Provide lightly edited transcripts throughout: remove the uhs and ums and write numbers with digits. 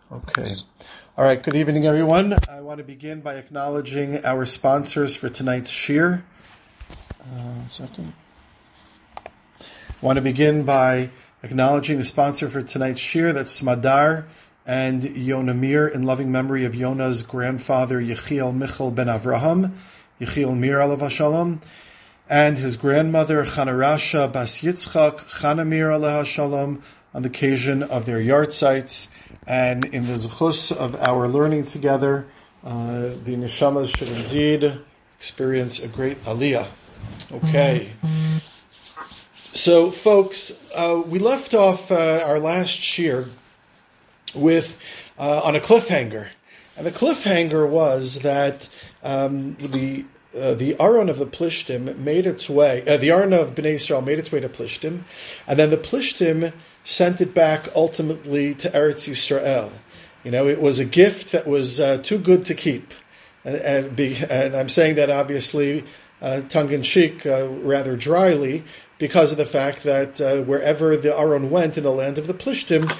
Okay. All right. Good evening, everyone. I want to begin by acknowledging our sponsors for tonight's shir. Second. I want to begin by acknowledging the sponsor for tonight's shir. That's Smadar and Yona Mir, in loving memory of Yona's grandfather, Yechiel Michal ben Avraham, Yechiel Mir alav hashalom, and his grandmother, Chanarasha Bas Yitzchak, Chana Mir alav hashalom, on the occasion of their yartzites. And in the zechus of our learning together, the neshamas should indeed experience a great aliyah. Okay. So, folks, we left off our last shir with on a cliffhanger, and the cliffhanger was that the Aron of the Plishtim made its way. The Aron of Bnei Yisrael made its way to Plishtim, and then the Plishtim sent it back ultimately to Eretz Yisrael. You know, it was a gift that was too good to keep, and I'm saying that obviously tongue in cheek, rather dryly, because of the fact that wherever the Aron went in the land of the Plishtim,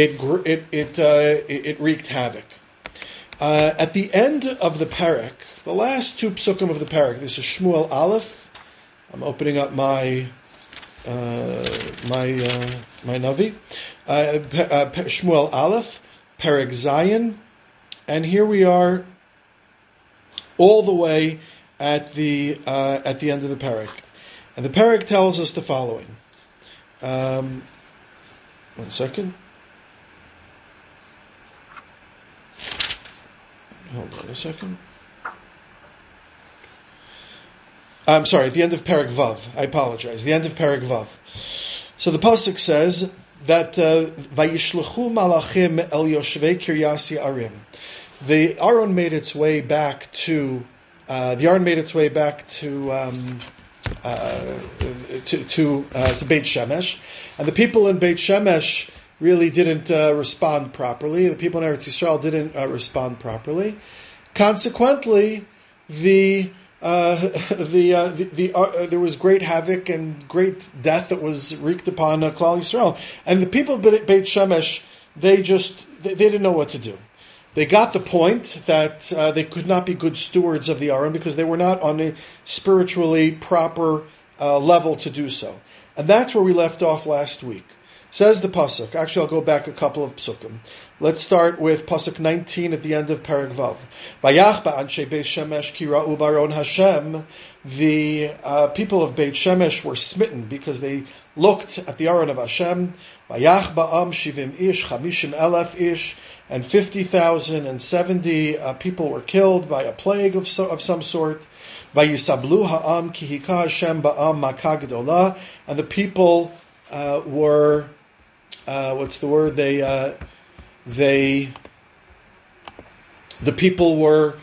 it wreaked havoc. At the end of the parak, the last two psukim of the parak, this is Shmuel Aleph. I'm opening up my Navi. Shmuel Aleph, Perek Zayin, and here we are, all the way at the end of the parak, and the parak tells us the following. 1 second. Hold on a second. I'm sorry, at the end of Perek Vav. I apologize. The end of Perek Vav. So the pasuk says that Vayishlechu malachim el yoshvei Kiryas Ye'arim. The Aron made its way back to Beit Shemesh, and the people in Beit Shemesh really didn't respond properly. The people in Eretz Yisrael didn't respond properly. Consequently, there was great havoc and great death that was wreaked upon Klal Yisrael. And the people of Beit Shemesh, they didn't know what to do. They got the point that they could not be good stewards of the Aron because they were not on a spiritually proper level to do so. And that's where we left off last week. Says the pasuk. Actually, I'll go back a couple of psukim. Let's start with pasuk 19 at the end of Perek Vav. Vayach ba'anshe Beit Shemesh ki ra'u baron Hashem. The people of Beit Shemesh were smitten because they looked at the Aron of Hashem. Vayach ba'am shivim ish, 50,000 ish, and 50,070 people were killed by a plague of some sort. Vayisablu ha'am ki hika Hashem ba'am makah gedolah, and the people were what's the word? The people were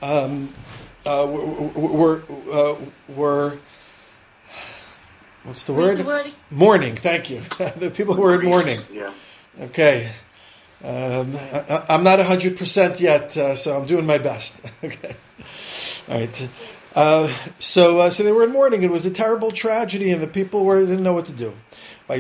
what's the word? Mourning. Thank you. The people were in mourning. Yeah. Okay. I'm not 100% yet, so I'm doing my best. Okay. All right. So they were in mourning. It was a terrible tragedy, and the people didn't know what to do. So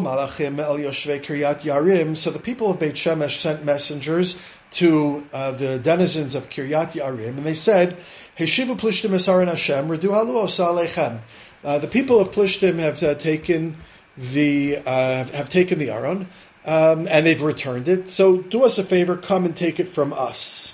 the people of Beit Shemesh sent messengers to the denizens of Kiryat Yarim, and they said, "Heshivu Plishtim es Aron Hashem, redu halu osa aleichem." The people of Plishtim have taken the Aron, and they've returned it. So do us a favor, come and take it from us.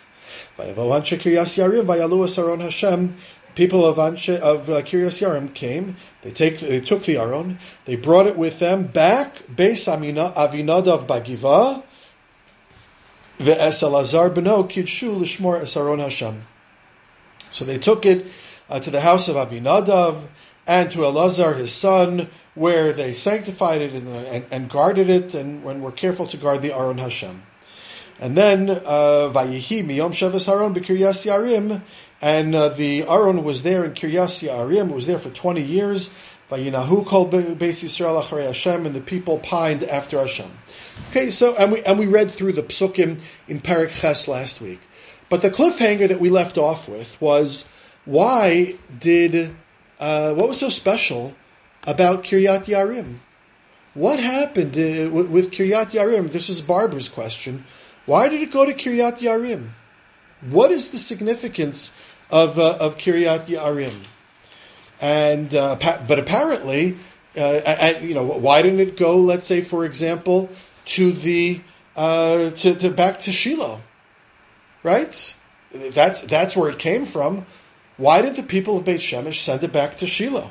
People of Kiryas Yarim came. They took the Aron. They brought it with them back. Beis Avinadav Bagiva, ve'es Elazar beno kidshu lishmor es Aron Hashem. So they took it to the house of Avinadav and to Elazar his son, where they sanctified it and guarded it, and when were careful to guard the Aron Hashem. And then Vayihi miyom sheves Aron b'Kiryas Yarim. And the Aron was there in Kiryas Ye'arim. It was there for 20 years. Vayinahu kol Beis Yisrael acharei Hashem, and the people pined after Hashem. Okay, so and we read through the psukim in Perek Ches last week. But the cliffhanger that we left off with was what was so special about Kiryat Yarim? What happened with Kiryat Yarim? This is Barbara's question. Why did it go to Kiryat Yarim? What is the significance of Kiryat Yarim? And but apparently, why didn't it go? Let's say, for example, to the to back to Shiloh, right? That's where it came from. Why did the people of Beit Shemesh send it back to Shiloh?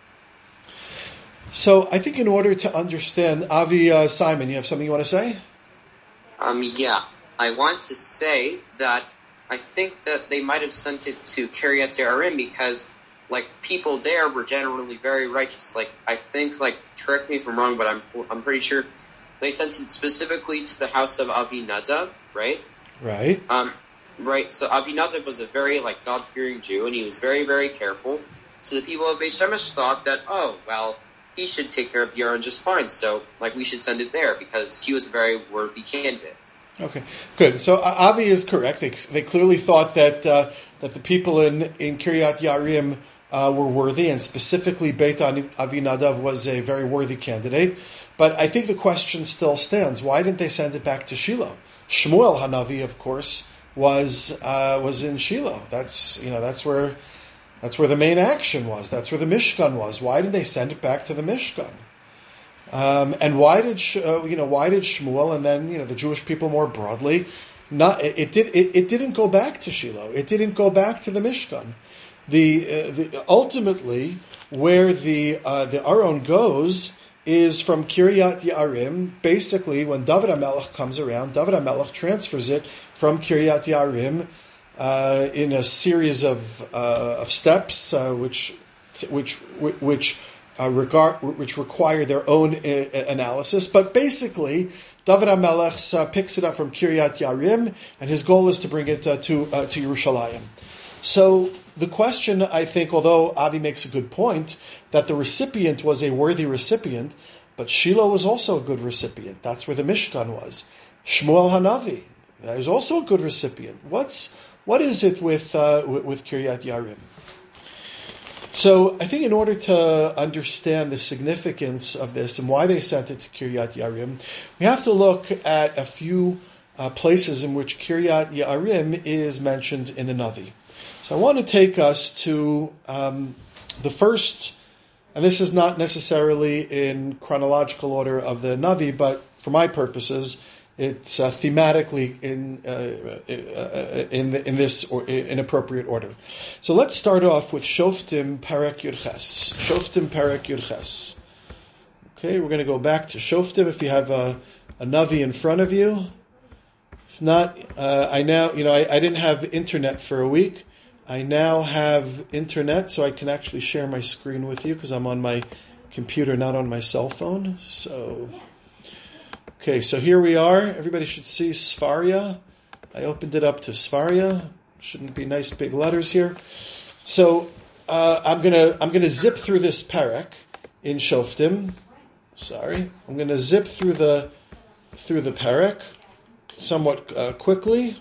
So I think in order to understand, Avi, Simon, you have something you want to say? Yeah. I want to say that I think that they might have sent it to Kiryat Yearim because, people there were generally very righteous. I think, correct me if I'm wrong, but I'm pretty sure they sent it specifically to the house of Avinadav, right? Right. Right. So Avinadav was a very, God-fearing Jew, and he was very, very careful. So the people of Beit Shemesh thought that, he should take care of the Aron just fine. So, we should send it there because he was a very worthy candidate. Okay, good. So Avi is correct. They clearly thought that the people in Kiryat Yarim were worthy, and specifically Beit Avinadav was a very worthy candidate. But I think the question still stands: why didn't they send it back to Shiloh? Shmuel Hanavi, of course, was in Shiloh. That's where the main action was. That's where the Mishkan was. Why did they send it back to the Mishkan? And why did Shmuel and then the Jewish people more broadly? It didn't go back to Shiloh. It didn't go back to the Mishkan. Ultimately where the Aron goes is from Kiryat Yarim. Basically, when David HaMelech comes around, David HaMelech transfers it from Kiryat Yarim in a series of steps, which require their own analysis. But basically, David HaMelech picks it up from Kiryat Yarim, and his goal is to bring it to Yerushalayim. So the question, I think, although Avi makes a good point, that the recipient was a worthy recipient, but Shiloh was also a good recipient. That's where the Mishkan was. Shmuel Hanavi, that is also a good recipient. What is it with Kiryat Yarim? So I think in order to understand the significance of this and why they sent it to Kiryat Yarim, we have to look at a few places in which Kiryat Yarim is mentioned in the Navi. So I want to take us to the first, and this is not necessarily in chronological order of the Navi, but for my purposes, it's thematically in this or in appropriate order. So let's start off with Shoftim Perek Yudches. Shoftim Perek Yudches. Okay, we're going to go back to Shoftim if you have a Navi in front of you. If not, I didn't have internet for a week. I now have internet, so I can actually share my screen with you because I'm on my computer, not on my cell phone. Okay, so here we are. Everybody should see Sfaria. I opened it up to Sfaria. Shouldn't be nice big letters here. So I'm gonna zip through this parak in Shoftim. Sorry, I'm gonna zip through the parak somewhat quickly.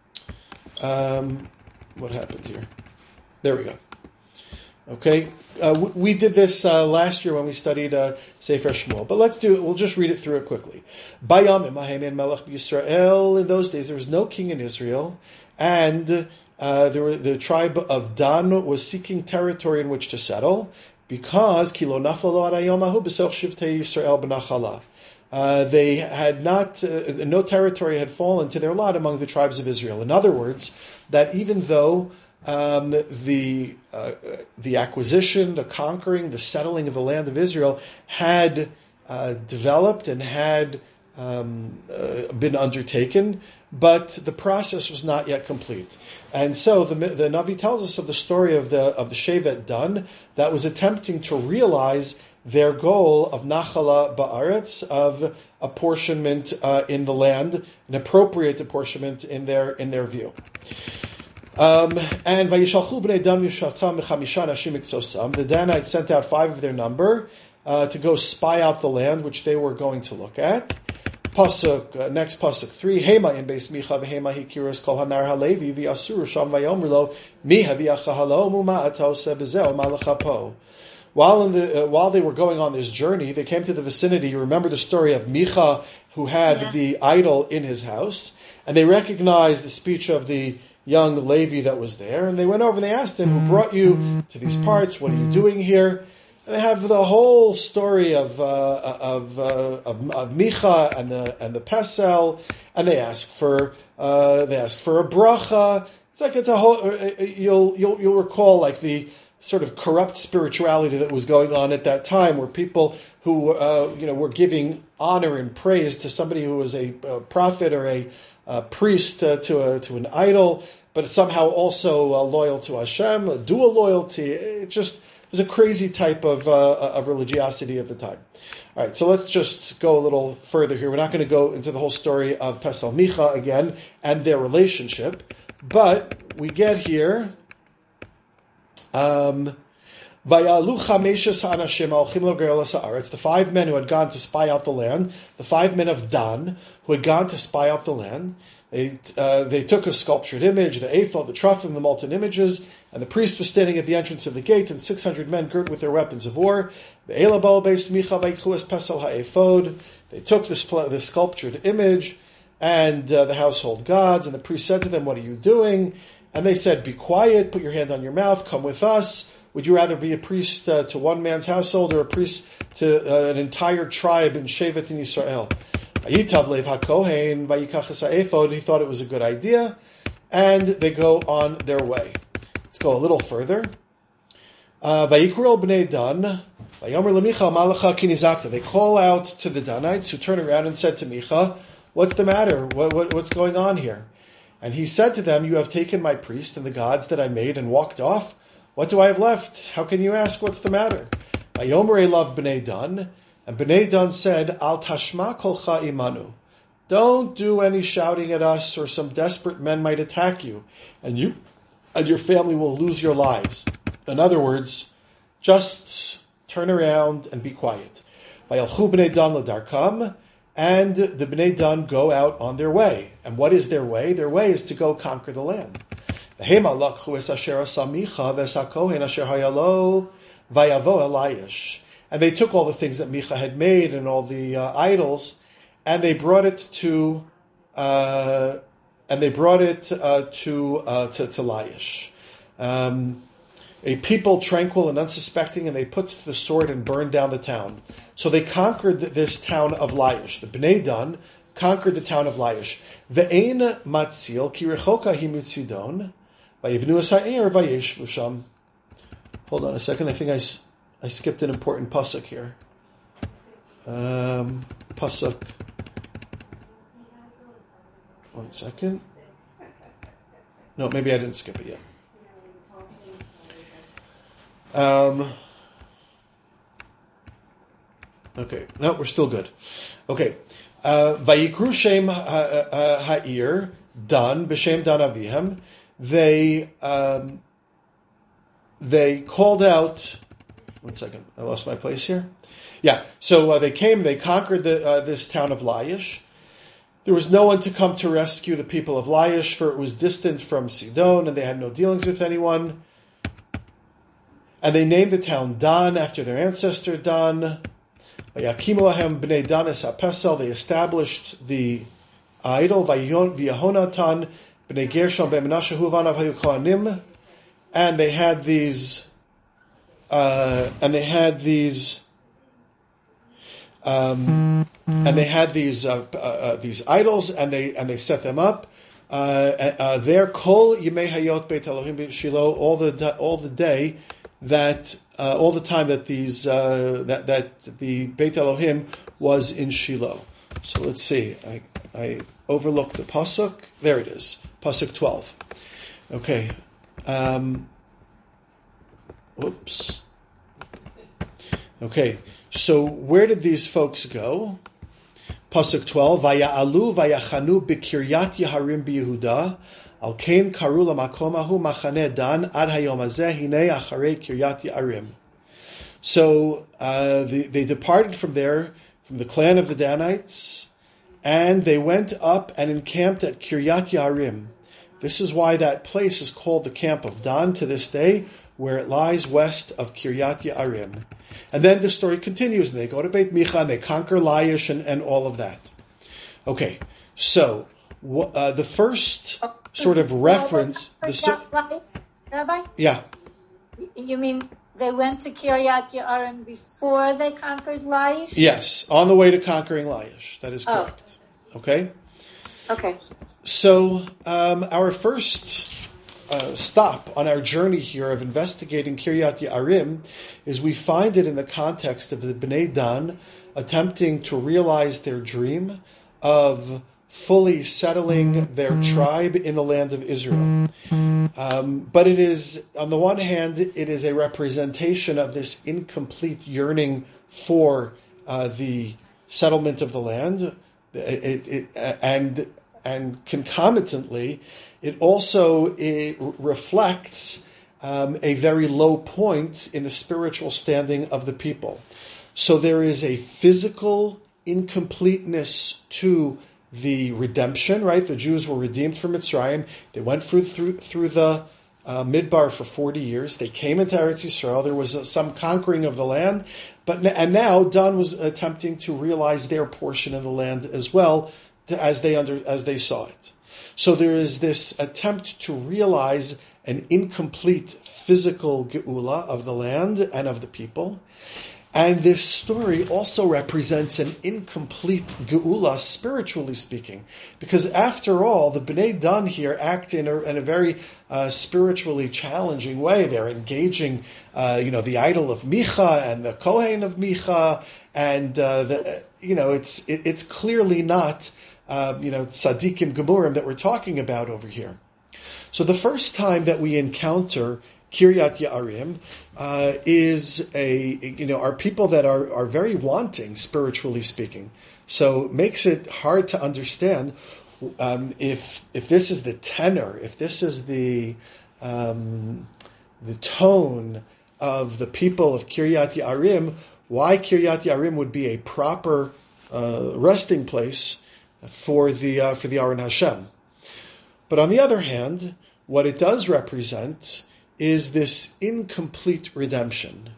What happened here? There we go. Okay, we did this last year when we studied Sefer Shmuel, but we'll just read it through it quickly. Bayamim hahemin melech b'Yisrael. In those days, there was no king in Israel, and the tribe of Dan was seeking territory in which to settle, because kilo nafalo ad hayom hahu b'soch shivtei Yisrael b'nachala. They had not, no territory had fallen to their lot among the tribes of Israel. In other words, that even though the acquisition, the conquering, the settling of the land of Israel had developed and had been undertaken, but the process was not yet complete. And so the Navi tells us of the story of the Shevet Dan that was attempting to realize their goal of Nachala Ba'aretz, of apportionment in the land, an appropriate apportionment in their view. And Vayishalchu b'nei Dan mishpatam b'chamisha nashim miktzosam. The Danites sent out 5 of their number to go spy out the land which they were going to look at. Next pasuk 3. Hema in beis Micha v'hema hikiros kol hanar halevi v'yasuru sham v'yomer lo mi haviacha halom u'ma'ata oseh b'zeh u'ma'lecha po. while they were going on this journey, they came to the vicinity. You remember the story of Micha, who had the idol in his house, and they recognized the speech of the young Levi that was there, and they went over and they asked him, "Who brought you to these parts? What are you doing here?" And they have the whole story of Micha and the Pesel, and they ask for a bracha. It's a whole. You'll recall like the sort of corrupt spirituality that was going on at that time, where people who were giving honor and praise to somebody who was a prophet or a priest to an idol, but somehow also loyal to Hashem, a dual loyalty. It was a crazy type of religiosity of the time. All right, so let's just go a little further here. We're not going to go into the whole story of Pesel Micha again and their relationship, but we get here. It's the 5 men who had gone to spy out the land, the 5 men of Dan who had gone to spy out the land. They took a sculptured image, the ephod, the teraphim, the molten images, and the priest was standing at the entrance of the gate, and 600 men girt with their weapons of war. They took the sculptured image and the household gods, and the priest said to them, "What are you doing?" And they said, "Be quiet, put your hand on your mouth, come with us. Would you rather be a priest to one man's household or a priest to an entire tribe in Shevet in Yisrael?" He thought it was a good idea, and they go on their way. Let's go a little further. They call out to the Danites, who turn around and said to Micha, "What's the matter? What's going on here?" And he said to them, "You have taken my priest and the gods that I made and walked off. What do I have left? How can you ask what's the matter?" Vayomer love Bnei Dan, and Bnei Dan said, "Al tashma kolcha imanu." Don't do any shouting at us, or some desperate men might attack you, and you and your family will lose your lives. In other words, just turn around and be quiet. Vayalchu Bnei Dan l'darkam, and the Bnei Dan go out on their way. And what is their way? Their way is to go conquer the land. And they took all the things that Micha had made and all the idols, and they brought it to Laish. A people tranquil and unsuspecting, and they put to the sword and burned down the town. So they conquered this town of Laish. The Bnei Dan conquered the town of Laish. Ve'ein matzil ki rechoka hi mitzidon, vayivnu es ha'ir vayeshvu sham. Hold on a second. I think I skipped an important pasuk here. Pasuk. One second. No, maybe I didn't skip it yet. Okay, no, we're still good. Okay, Vayikru Shem Ha'ir Dan b'Shem Dan Avihem. They called out. One second, I lost my place here. Yeah, so they came. They conquered this town of Laish. There was no one to come to rescue the people of Laish, for it was distant from Sidon, and they had no dealings with anyone. And they named the town Dan after their ancestor Dan. They established the idol. And they had these. These idols, and they set them up. There, kol yimei hayot beit Elohim Shiloh, all the day. All the time that that the Beit Elohim was in Shiloh. So let's see. I overlooked the pasuk. There it is. Pasuk 12. Okay. Oops. Okay. So where did these folks go? Pasuk 12. Vaya'alu vayachanu b'kiryat Yeharim b'Yehuda. Al kain karu lamakomahu machane Dan ad hayom hazeh hinei acharei Kiryat Yearim. So they departed from there, from the clan of the Danites, and they went up and encamped at Kiryat Yearim. This is why that place is called the camp of Dan to this day, where it lies west of Kiryat Ye'arim. And then the story continues, and they go to Beit Micha, and they conquer Laish, and all of that. Okay, so the first sort of reference... Rabbi? Yeah. You mean they went to Kiryat Ye'arim before they conquered Laish? Yes, on the way to conquering Laish. That is correct. Okay? Okay. So our first stop on our journey here of investigating Kiryat Ye'arim is we find it in the context of the Bnei Dan attempting to realize their dream of fully settling their tribe in the land of Israel. But it is, on the one hand, it is a representation of this incomplete yearning for the settlement of the land, and concomitantly, it also reflects a very low point in the spiritual standing of the people. So there is a physical incompleteness to the redemption, right? The Jews were redeemed from Mitzrayim. They went through the Midbar for 40 years. They came into Eretz Yisrael. There was some conquering of the land, and now Dan was attempting to realize their portion of the land as well, as they saw it. So there is this attempt to realize an incomplete physical geula of the land and of the people. And this story also represents an incomplete geula, spiritually speaking, because after all, the Bnei Dan here act in a very spiritually challenging way. They're engaging, the idol of Micha and the Kohen of Micha, and it's clearly not tzaddikim gemurim that we're talking about over here. So the first time that we encounter Kiryat Ye'arim is are people that are very wanting, spiritually speaking. So it makes it hard to understand if this is the tenor, if this is the tone of the people of Kiryat Ye'arim, why Kiryat Ye'arim would be a proper resting place for the Aron Hashem. But on the other hand, what it does represent is this incomplete redemption.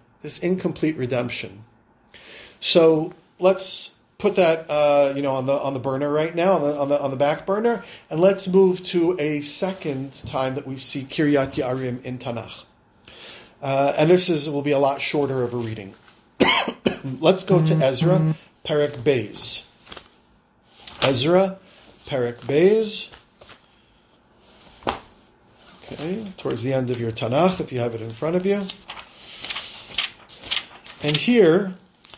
So let's put that on the burner right now, on the back burner, and let's move to a second time that we see Kiryat Ye'arim in Tanakh. And this will be a lot shorter of a reading. Let's go to Ezra, Perek Beis. Ezra, Perek Beis. Okay, towards the end of your Tanakh, if you have it in front of you. And here,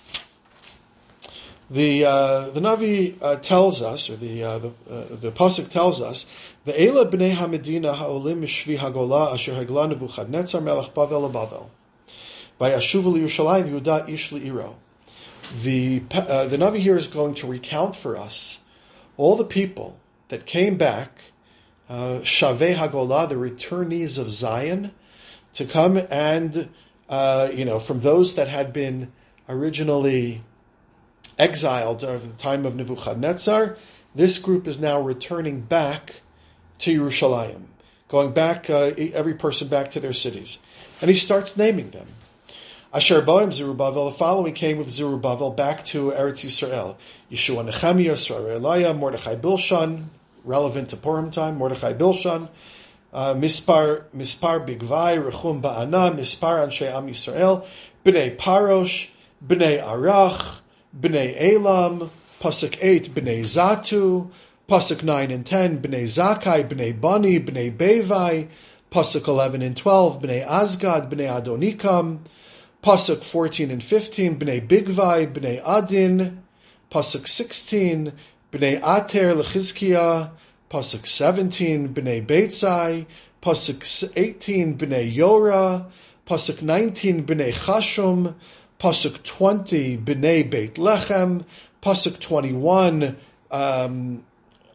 the Navi tells us, or the Pasuk tells us, "Ve'ela bnei hamedina ha'olim mishvi hagola asher hagla Nebuchadnezzar melech Bavel leBavel, vayashuvu lYerushalayim Yehuda ish le'iro." The Navi here is going to recount for us all the people that came back, Shavei Hagolah, the returnees of Zion, to come and, from those that had been originally exiled at the time of Nebuchadnezzar, this group is now returning back to Yerushalayim, going back, every person back to their cities. And he starts naming them. Asher Boim Zerubbabel, the following came with Zerubbabel back to Eretz Yisrael. Yeshua Nechemiah, Srari Elia, Mordechai Bilshan, relevant to Purim time, Mordechai Bilshan, Mispar Bigvai, Rechum Ba'ana, Mispar Anshe Am Yisrael, Bnei Parosh, Bnei Arach, Bnei Elam, Pasuk 8, Bnei Zatu, Pasuk 9 and 10, Bnei Zakai, Bnei Bani, Bnei Bevai, Pasuk 11 and 12, Bnei Azgad, Bnei Adonikam, Pasuk 14 and 15, Bnei Bigvai, Bnei Adin, Pasuk 16, Bnei Ater Lechizkiah, Pasuk 17, Bnei Beitzai, Pasuk 18, Bnei Yora, Pasuk 19, Bnei Chashum, Pasuk 20, Bnei Beit Lechem, Pasuk 21, Anshe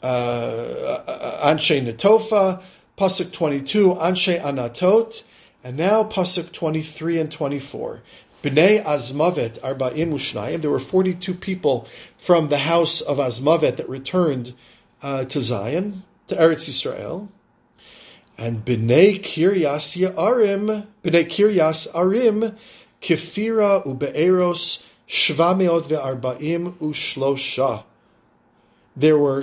Netofa, Pasuk 22, Anshe Anatot, and now Pasuk 23 and 24. Bnei Azmavet Arba'im Ushnayim. There were 42 people from the house of Azmavet that returned to Zion, to Eretz Yisrael. And B'nai Kiryas Arim, Kefira Ube'eros, 740 ushlosha. There were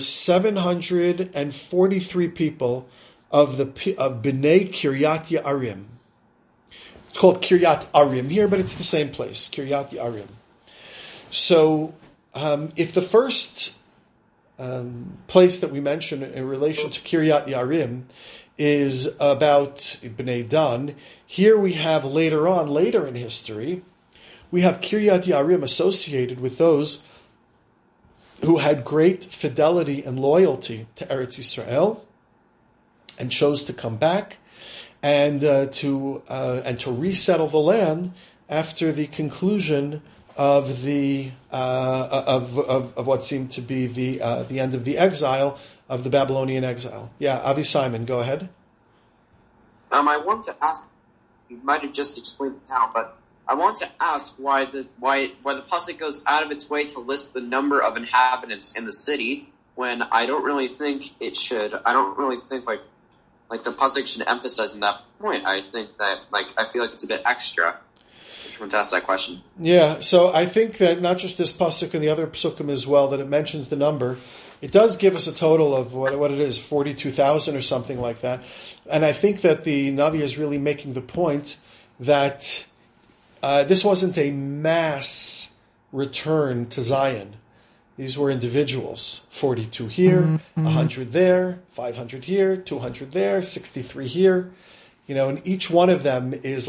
743 people of B'nai Kiryat Ye'arim. It's called Kiryat Arim here, but it's the same place, Kiryat Ye'arim. So, if the first place that we mention in relation to Kiryat Ye'arim is about Bnei Dan, here we have later in history, we have Kiryat Ye'arim associated with those who had great fidelity and loyalty to Eretz Yisrael and chose to come back and to resettle the land after the conclusion of the of what seemed to be the end of the exile of the Babylonian exile. Yeah, Avi Simon, go ahead. I want to ask. You might have just explained it now, but I want to ask why the pasuk goes out of its way to list the number of inhabitants in the city when I don't really think it should. I don't really think like the pasuk should emphasize in that point. I think that I feel like it's a bit extra. I just want to ask that question. Yeah, so I think that not just this pasuk and the other pasukim as well, that it mentions the number. It does give us a total of what it is, 42,000 or something like that. And I think that the Navi is really making the point that this wasn't a mass return to Zion. These were individuals. 42 here, 100 there, 500 here, 200 there, 63 here. And each one of them is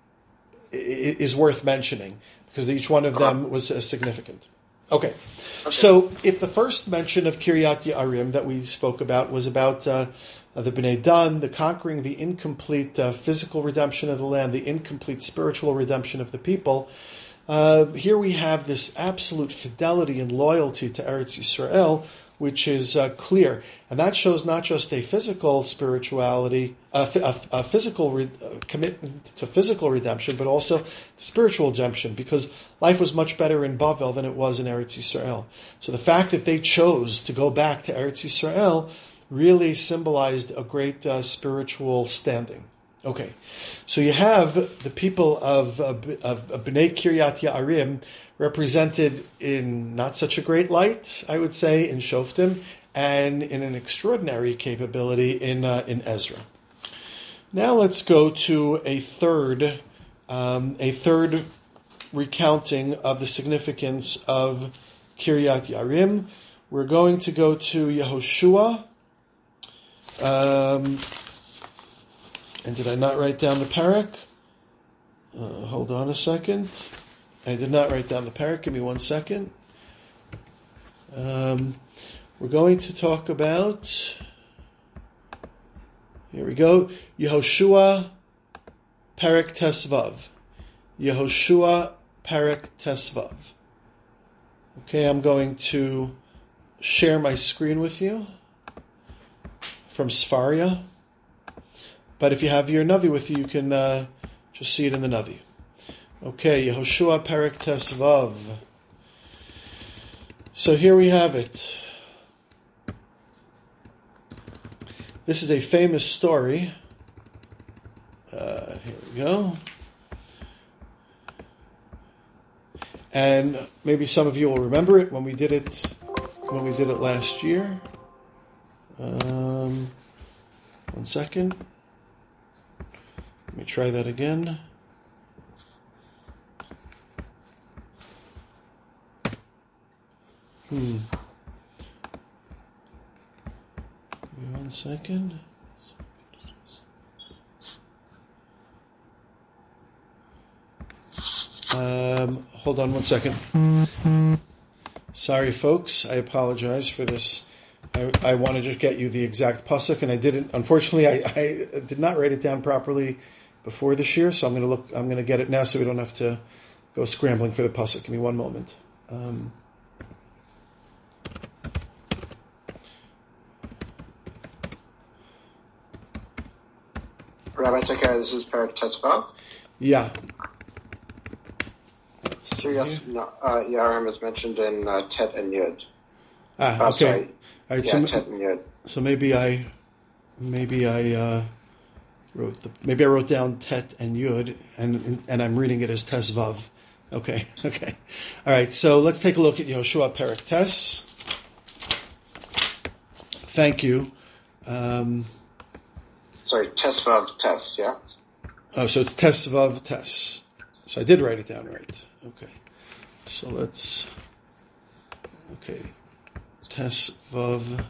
worth mentioning because each one of them was significant. Okay. So if the first mention of Kiryat Ye'arim that we spoke about was about the Bnei Dan, the conquering, the incomplete physical redemption of the land, the incomplete spiritual redemption of the people, here we have this absolute fidelity and loyalty to Eretz Yisrael, which is clear. And that shows not just a physical spirituality, a physical commitment to physical redemption, but also spiritual redemption, because life was much better in Bavel than it was in Eretz Yisrael. So the fact that they chose to go back to Eretz Yisrael really symbolized a great spiritual standing. Okay, so you have the people of Bnei Kiryat Ye'arim represented in not such a great light, I would say, in Shoftim, and in an extraordinary capability in Ezra. Now let's go to a third recounting of the significance of Kiryat Ye'arim. We're going to go to Yehoshua. And did I not write down the parak? Hold on a second. I did not write down the parak. Give me 1 second. We're going to talk about... Here we go. Yehoshua parak tesvav. Yehoshua parak tesvav. Okay, I'm going to share my screen with you from Sfaria. But if you have your Navi with you, you can just see it in the Navi. Okay, Yehoshua Perek Tesvav. So here we have it. This is a famous story. Here we go. And maybe some of you will remember it when we did it last year. 1 second. Let me try that again. Give me 1 second. Hold on 1 second. Sorry, folks. I apologize for this. I want to just get you the exact pasuk, and I didn't. Unfortunately, I did not write it down properly before this year, so I'm going to get it now, so we don't have to go scrambling for the pasuk. Give me 1 moment. Rabbi Takar, this is Perek Tesvav. Yeah. Kiryat Ye'arim is mentioned in Tet and Yud. Okay. Sorry. All right, Tet and Yud. So maybe I maybe I wrote down Tet and Yud, and I'm reading it as Tes Vav. Okay. All right, so let's take a look at Yehoshua Perek Tes. Thank you. Sorry, Tes Vav Tes, yeah? Oh, so it's Tes Vav Tes. So I did write it down right. Okay. So let's... Okay. Tes Vav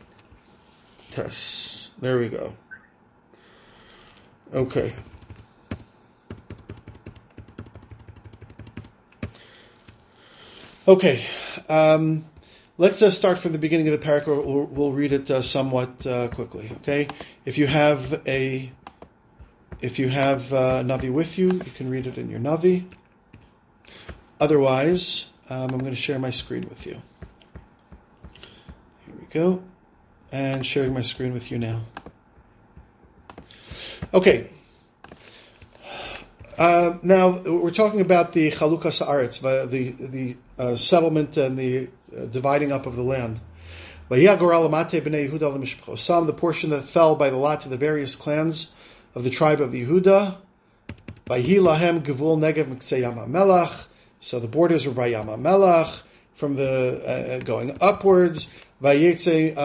Tes. There we go. Okay. Okay. Let's start from the beginning of the paragraph. We'll read it somewhat quickly. Okay. If you have Navi with you, you can read it in your Navi. Otherwise, I'm going to share my screen with you. Here we go. And sharing my screen with you now. Okay. Now we're talking about the Chalukas Haaretz, the settlement and the dividing up of the land. The portion that fell by the lot to the various clans of the tribe of Yehuda. So the borders were by Yam HaMelach from the going upwards. Proceeded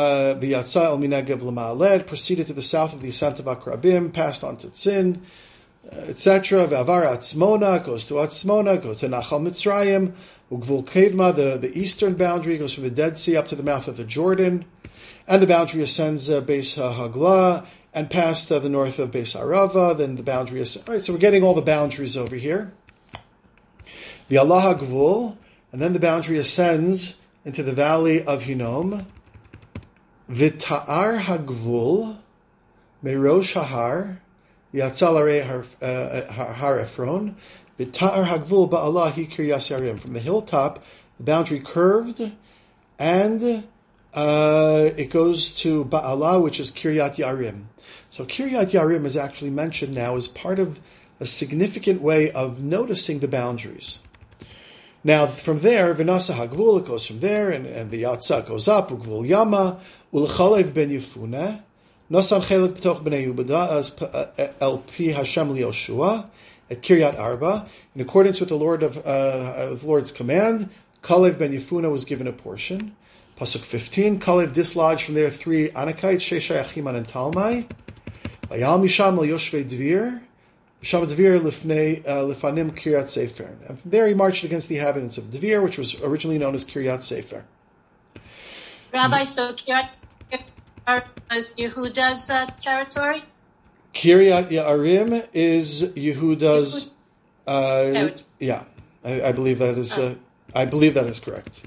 to the south of the ascent of Akrabim, passed on to Tzin, etc. Ve'avar Atzmona, goes to Atzmona, go to Nachal Mitzrayim. Ugvul Kedma, the eastern boundary, goes from the Dead Sea up to the mouth of the Jordan. And the boundary ascends Beis Hagla and past the north of Beis Arava. Then the boundary ascends. All right, so we're getting all the boundaries over here. The Allah Gvul, and then the boundary ascends into the valley of Hinnom. V'ta'ar hagvul merosh hahar yatzal arei har Ephron. V'ta'ar hagvul ba'alah hi Kiryas Yarim. From the hilltop, the boundary curved, and it goes to Ba'alah, which is Kiryat Yarim. So Kiryat Yarim is actually mentioned now as part of a significant way of noticing the boundaries. Now, from there, V'nasa hagvul, it goes from there, and the Yatzah goes up, Ugvul Yama, Ulchalev ben Yefuna, Nasan Chelik B'toch B'nei Yehuda, El Pi Hashem Liyoshua, at Kiryat Arba, in accordance with the Lord's command, Kalev ben Yefuna was given a portion. Pasuk 15, Kalev dislodged from there 3 Anakites, Sheshai, Achiman, and Talmai, Vayal Misham El Yoshvei Dvir, Sham Dvir Lifanim Kiryat Sefer. And from there he marched against the inhabitants of Dvir, which was originally known as Kiryat Sefer. Rabbi, so Kiryat was Yehuda's territory? Kiryat Yarim is Yehuda's. Yeah, I believe that is. I believe that is correct.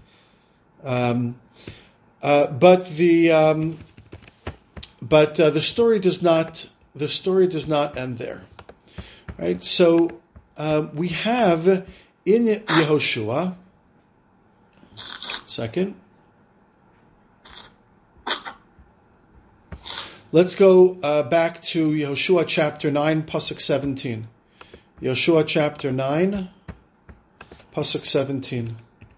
But the story does not. The story does not end there. Right, so we have in Yehoshua. Second, let's go back to Yehoshua chapter 9, pasuk 17. Yehoshua chapter 9, pasuk 17.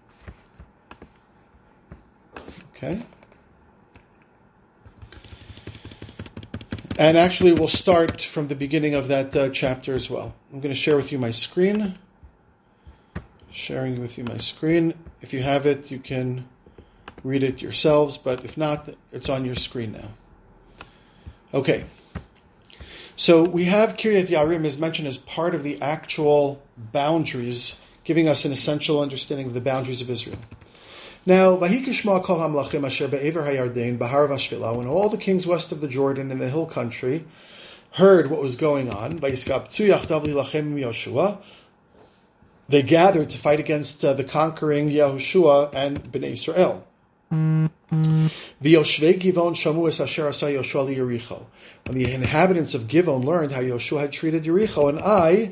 Okay. And actually, we'll start from the beginning of that chapter as well. I'm going to share with you my screen. Sharing with you my screen. If you have it, you can read it yourselves, but if not, it's on your screen now. Okay. So we have Kiryat Yarim is mentioned as part of the actual boundaries, giving us an essential understanding of the boundaries of Israel. Now, when all the kings west of the Jordan in the hill country heard what was going on, they gathered to fight against the conquering Yehoshua and Bnei Israel. When the inhabitants of Givon learned how Yehoshua had treated Yericho and Ai,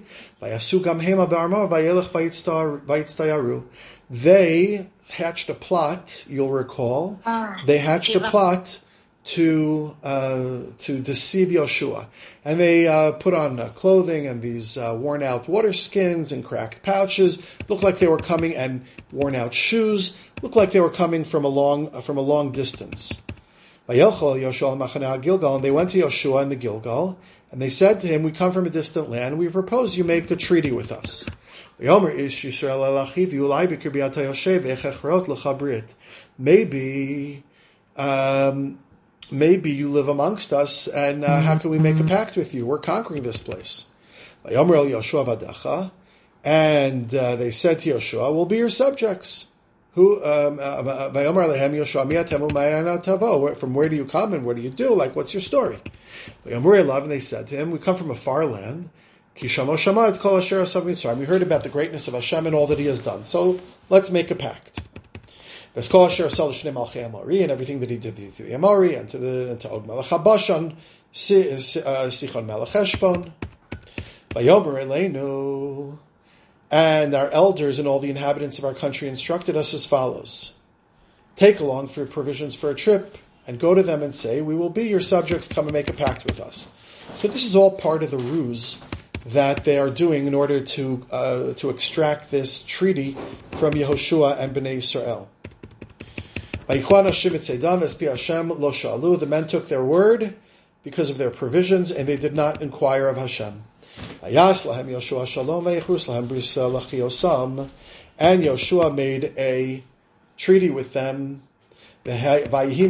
they hatched a plot, you'll recall. They hatched a plot to deceive Yehoshua. And they put on clothing and these worn out water skins and cracked pouches. Looked like they were coming, and worn out shoes. Looked like they were coming from a long distance. Vayelchol Yoshua Machaneh Gilgal, and they went to Yoshua in the Gilgal, and they said to him, "We come from a distant land, and we propose you make a treaty with us." Maybe you live amongst us, and how can we make a pact with you? We're conquering this place. And they said to Yoshua, "We'll be your subjects." From where do you come and what do you do? Like, what's your story? And they said to him, "We come from a far land. We heard about the greatness of Hashem and all that He has done. So let's make a pact. And everything that He did to the Amori and to Og Melech HaBashan, Sichon Melech Heshbon. And our elders and all the inhabitants of our country instructed us as follows: take along for provisions for a trip and go to them and say, we will be your subjects, come and make a pact with us. So this is all part of the ruse that they are doing in order to extract this treaty from Yehoshua and Bnei Yisrael. The men took their word because of their provisions, and they did not inquire of Hashem. And Yoshua made a treaty with them, and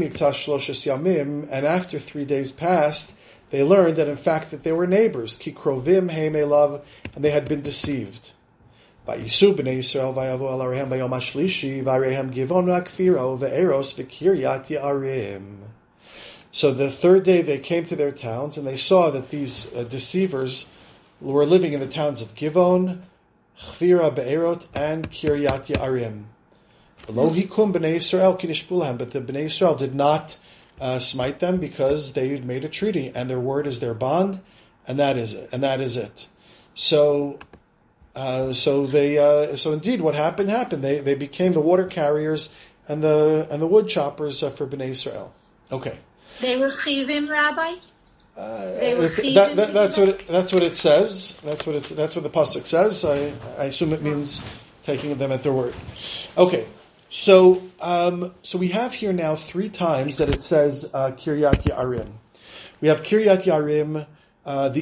after 3 days passed, they learned that in fact that they were neighbors, ki krovim heim elav, and they had been deceived. Vayisu b'nei Yisrael vayavu el arehem bayom hashlishi v'arehem givon v'akfiro ve'eros v'kiryat yarim. So the third day they came to their towns, and they saw that these deceivers were living in the towns of Givon, Chvira Be'erot, and Kiryat Yarim. Lo hikum b'nei Yisrael kidishpulam, but the b'nei Yisrael did not smite them because they had made a treaty, and their word is their bond, and that is it. So indeed, what happened. They became the water carriers and the wood choppers for b'nei Yisrael. Okay. They were chivim, Rabbi. That's what it says. That's what the pasuk says. I assume it means taking them at their word. Okay, so we have here now 3 times that it says Kiryat Yarim. We have Kiryat Yarim, the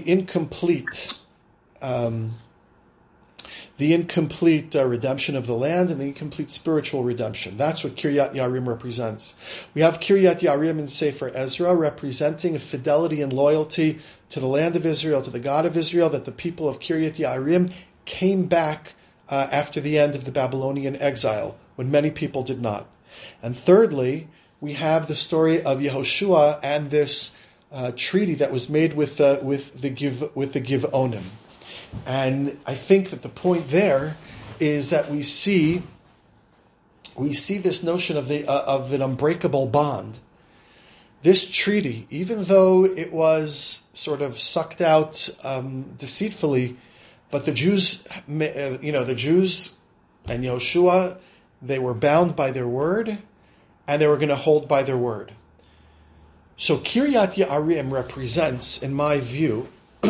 incomplete redemption of the land, and the incomplete spiritual redemption. That's what Kiryat Yarim represents. We have Kiryat Yarim in Sefer Ezra, representing fidelity and loyalty to the land of Israel, to the God of Israel, that the people of Kiryat Yarim came back after the end of the Babylonian exile, when many people did not. And thirdly, we have the story of Yehoshua and this treaty that was made with the Givonim. And I think that the point there is that we see this notion of an unbreakable bond. This treaty, even though it was sort of sucked out deceitfully, but the Jews and Yehoshua, they were bound by their word, and they were going to hold by their word. So Kiryat Yarim represents, in my view,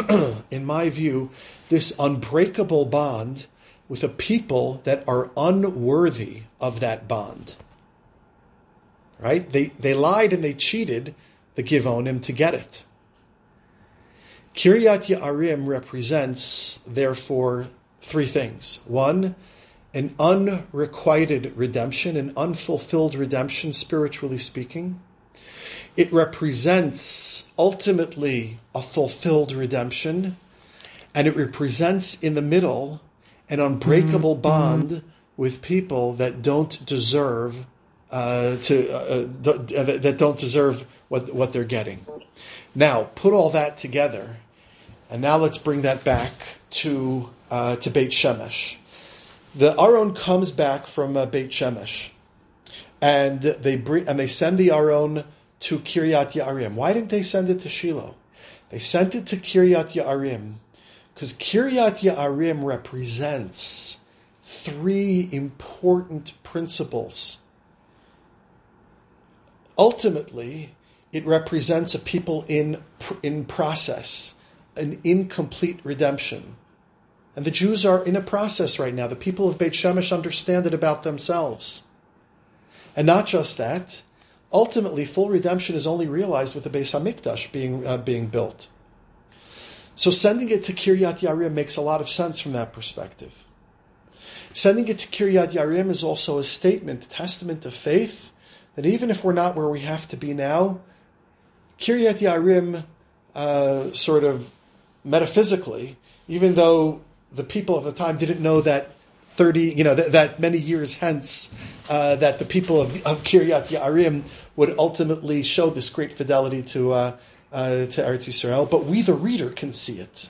this unbreakable bond with a people that are unworthy of that bond. Right? They lied and they cheated the Givonim to get it. Kiryat Yarim represents, therefore, 3 things. 1, an unrequited redemption, an unfulfilled redemption, spiritually speaking. It represents, ultimately, a fulfilled redemption, and it represents, in the middle, an unbreakable bond with people that don't deserve that don't deserve what they're getting. Now, put all that together, and now let's bring that back to Beit Shemesh. The Aron comes back from Beit Shemesh, and they send the Aron to Kiryat Yarim. Why didn't they send it to Shiloh? They sent it to Kiryat Yarim because Kiryat Yarim represents 3 important principles. Ultimately, it represents a people in process, an incomplete redemption. And the Jews are in a process right now. The people of Beit Shemesh understand it about themselves. And not just that, ultimately full redemption is only realized with the Beis Hamikdash being built. So sending it to Kiryat Yarim makes a lot of sense from that perspective. Sending it to Kiryat Yarim is also a statement, a testament of faith, that even if we're not where we have to be now, Kiryat Yarim, sort of metaphysically, even though the people of the time didn't know that that many years hence, that the people of Kiryat Yarim would ultimately show this great fidelity to Eretz Yisrael, but we, the reader, can see it.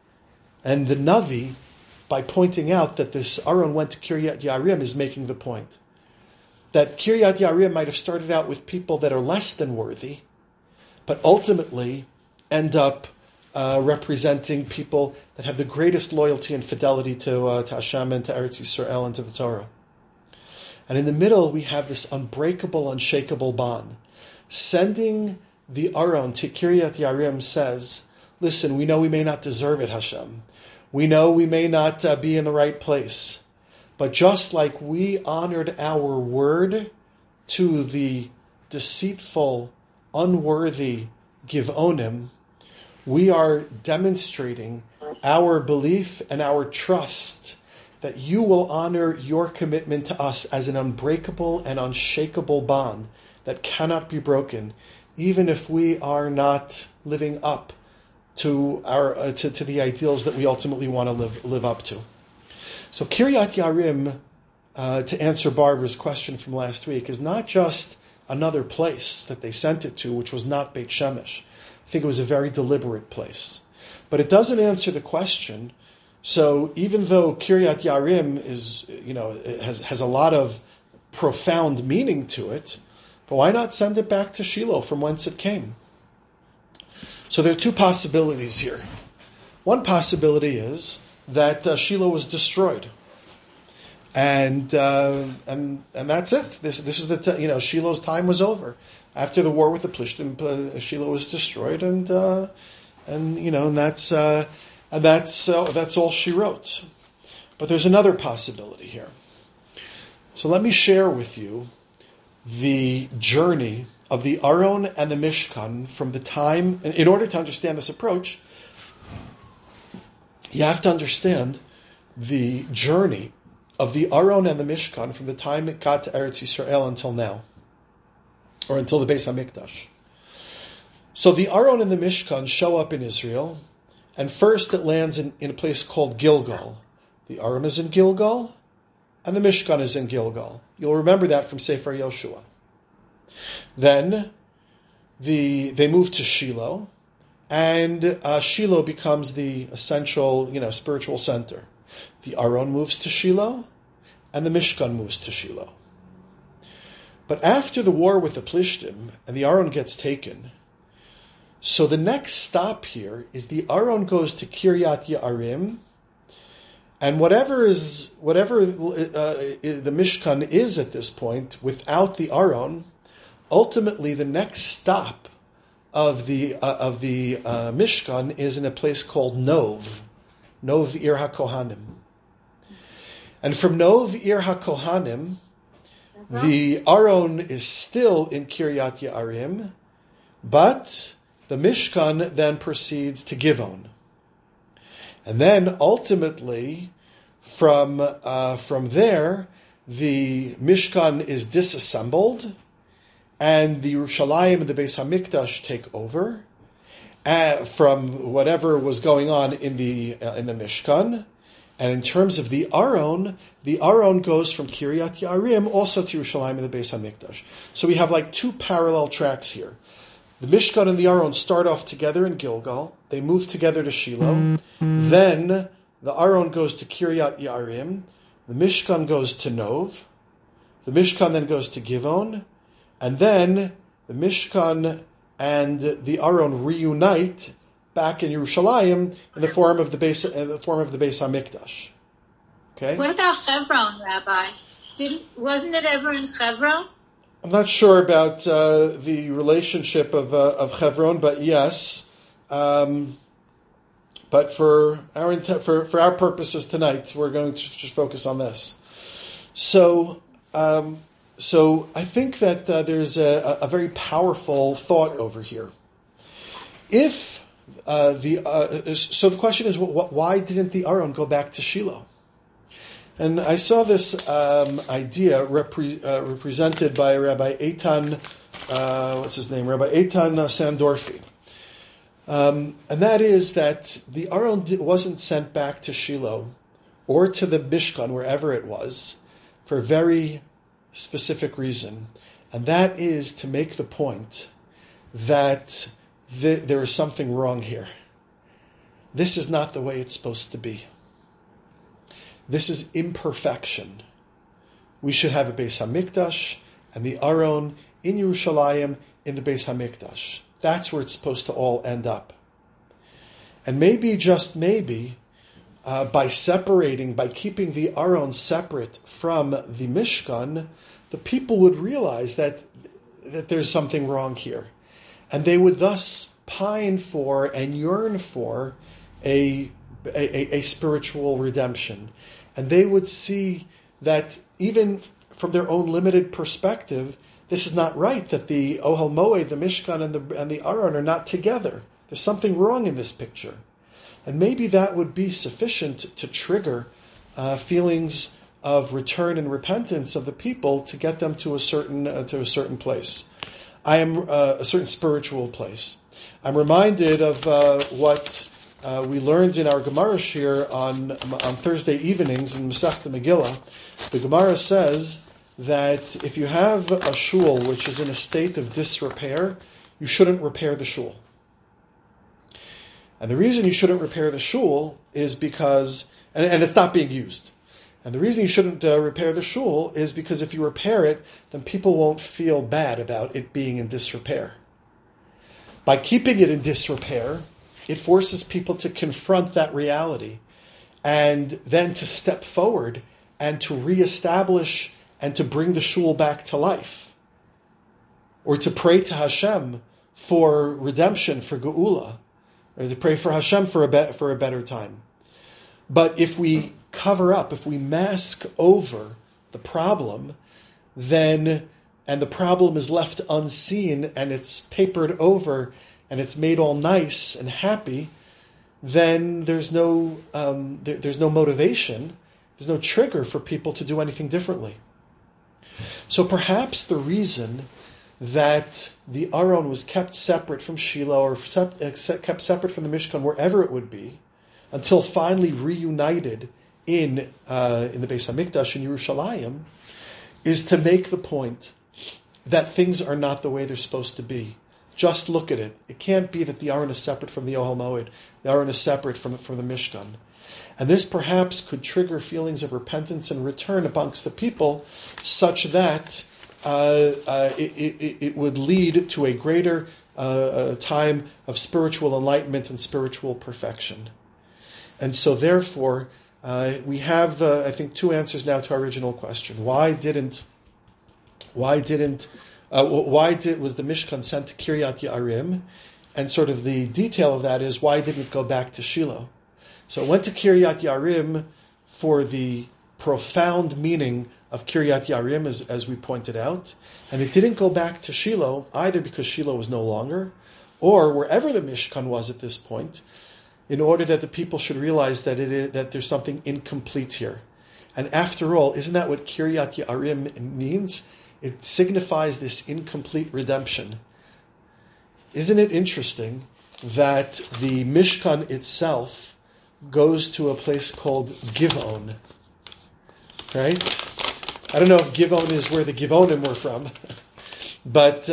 And the Navi, by pointing out that this Aron went to Kiryat Yarim, is making the point that Kiryat Yarim might have started out with people that are less than worthy, but ultimately end up representing people that have the greatest loyalty and fidelity to Hashem and to Eretz Yisrael and to the Torah. And in the middle, we have this unbreakable, unshakable bond. Sending the Aron to Kiryat Yarim says, listen, we know we may not deserve it, Hashem. We know we may not be in the right place. But just like we honored our word to the deceitful, unworthy Givonim, we are demonstrating our belief and our trust that you will honor your commitment to us as an unbreakable and unshakable bond that cannot be broken, even if we are not living up to our to the ideals that we ultimately want to live up to. So Kiryat Yarim, to answer Barbara's question from last week, is not just another place that they sent it to, which was not Beit Shemesh. I think it was a very deliberate place. But it doesn't answer the question. So even though Kiryat Yarim is, has a lot of profound meaning to it, but why not send it back to Shiloh from whence it came? So there are two possibilities here. One possibility is that Shiloh was destroyed, and that's it. This is the Shiloh's time was over after the war with the Plishtim. Shiloh was destroyed, and that's all she wrote. But there's another possibility here. So let me share with you the journey of the Aron and the Mishkan from the time. In order to understand this approach, you have to understand the journey of the Aron and the Mishkan from the time it got to Eretz Yisrael until now, or until the Beis Hamikdash. So the Aron and the Mishkan show up in Israel, and first it lands in a place called Gilgal. The Aron is in Gilgal, and the Mishkan is in Gilgal. You'll remember that from Sefer Yoshua. Then they move to Shiloh, and Shiloh becomes the essential, spiritual center. The Aron moves to Shiloh, and the Mishkan moves to Shiloh. But after the war with the Plishtim, and the Aron gets taken, so the next stop here is the Aron goes to Kiryat Yarim, and whatever the Mishkan is at this point, without the Aron, ultimately the next stop of the Mishkan is in a place called Nov Ir HaKohanim. And from Nov Ir HaKohanim, the Aron is still in Kiryat Yarim, but the Mishkan then proceeds to Givon. And then ultimately, from there, the Mishkan is disassembled, and the Yerushalayim and the Beis Hamikdash take over from whatever was going on in the Mishkan. And in terms of the Aron goes from Kiryat Yarim also to Yerushalayim and the Beis Hamikdash. So we have like two parallel tracks here. The Mishkan and the Aron start off together in Gilgal. They move together to Shiloh. Then the Aron goes to Kiryat Yarim. The Mishkan goes to Nov. The Mishkan then goes to Givon. And then the Mishkan and the Aron reunite back in Yerushalayim in the form of the Beis Hamikdash. Okay. What about Hebron, Rabbi? Wasn't it ever in Hebron? I'm not sure about the relationship of Hebron, but yes. But for our purposes tonight, we're going to just focus on this. So So I think that there's a very powerful thought over here. So the question is, why didn't the Aron go back to Shiloh? And I saw this idea represented by Rabbi Eitan, Rabbi Eitan Sandorfi. And that is that the Aron wasn't sent back to Shiloh or to the Mishkan, wherever it was, for a very specific reason. And that is to make the point that there is something wrong here. This is not the way it's supposed to be. This is imperfection. We should have a Beis HaMikdash and the Aron in Yerushalayim in the Beis HaMikdash. That's where it's supposed to all end up. And maybe, just maybe, by keeping the Aron separate from the Mishkan, the people would realize that there's something wrong here. And they would thus pine for and yearn for a spiritual redemption. And they would see that even from their own limited perspective, this is not right, that the Ohel Moed, the Mishkan, and the Aron are not together. There's something wrong in this picture. And maybe that would be sufficient to trigger feelings of return and repentance of the people to get them to a certain place. A certain spiritual place. I'm reminded of what we learned in our Gemara shir on Thursday evenings in Masechta Megillah. The Gemara says that if you have a shul which is in a state of disrepair, you shouldn't repair the shul. And the reason you shouldn't repair the shul is because, and it's not being used. And the reason you shouldn't repair the shul is because if you repair it, then people won't feel bad about it being in disrepair. By keeping it in disrepair, it forces people to confront that reality and then to step forward and to reestablish and to bring the shul back to life. Or to pray to Hashem for redemption, for Geula. Or to pray for Hashem for a better time. But if we cover up, if we mask over the problem, and the problem is left unseen and it's papered over and it's made all nice and happy, then there's no motivation, there's no trigger for people to do anything differently. So perhaps the reason that the Aron was kept separate from Shiloh or kept separate from the Mishkan, wherever it would be, until finally reunited in the Beis HaMikdash in Yerushalayim, is to make the point that things are not the way they're supposed to be. Just look at it. It can't be that the Aron is separate from the Ohel Moed. The Aron is separate from the Mishkan. And this perhaps could trigger feelings of repentance and return amongst the people, such that it would lead to a greater time of spiritual enlightenment and spiritual perfection. And so therefore, we have, I think, two answers now to our original question. Why was the Mishkan sent to Kiryat Ye'arim? And sort of the detail of that is, why didn't it go back to Shiloh? So it went to Kiryat Ye'arim for the profound meaning of Kiryat Ye'arim, as we pointed out. And it didn't go back to Shiloh, either because Shiloh was no longer, or wherever the Mishkan was at this point, in order that the people should realize that there's something incomplete here. And after all, isn't that what Kiryat Ye'arim means? It signifies this incomplete redemption. Isn't it interesting that the Mishkan itself goes to a place called Givon? Right? I don't know if Givon is where the Givonim were from, but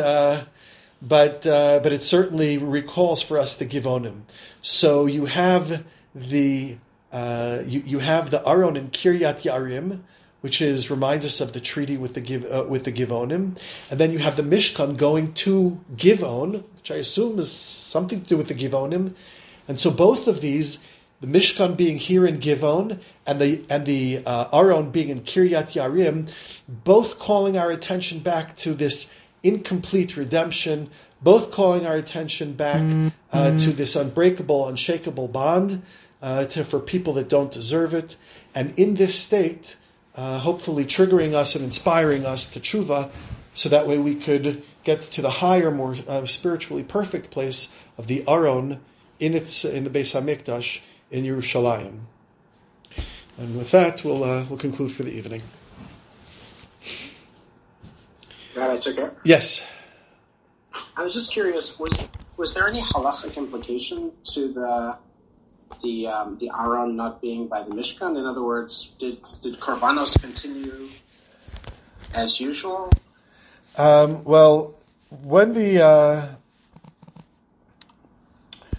it certainly recalls for us the Givonim. So you have the Aron in Kiryat Ye'arim, which reminds us of the treaty with the Givonim, and then you have the Mishkan going to Givon, which I assume is something to do with the Givonim, and so both of these, the Mishkan being here in Givon and the Aron being in Kiryat Ye'arim, both calling our attention back to this incomplete redemption, both calling our attention back to this unbreakable, unshakable bond for people that don't deserve it. And in this state, hopefully triggering us and inspiring us to tshuva, so that way we could get to the higher, more spiritually perfect place of the Aron in the Beis Hamikdash in Yerushalayim. And with that, we'll conclude for the evening. Rabbi Tucker? Yes. I was just curious, was there any halachic implication to the Aron not being by the Mishkan? In other words, did Korbanos continue as usual? Well, when the